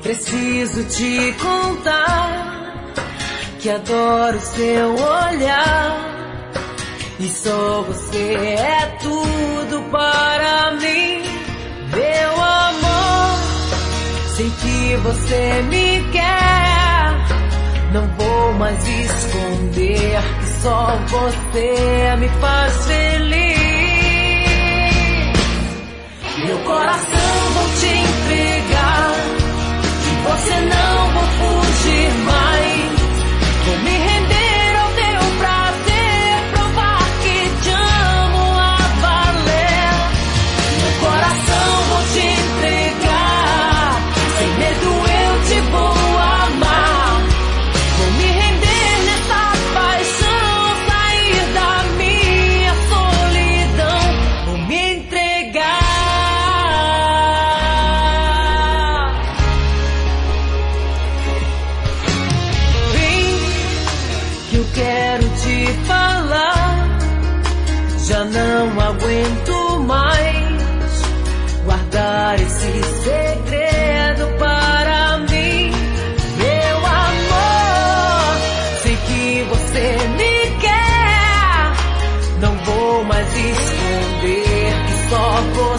Preciso te contar que adoro seu olhar. E só você é tudo para mim, meu amor. Sei que você me quer, não vou mais esconder que só você me faz feliz. Meu coração vou te entregar, de você não vou fugir mais. Vou me render ao teu prazer, provar que te amo a valer. Meu coração vou te entregar, sem medo eu te vou amar. Vou me render nessa paixão, sair da minha solidão. Vou me entregar. Eu quero te falar, já não aguento mais guardar esse segredo para mim, meu amor. Sei que você me quer, não vou mais esconder que só você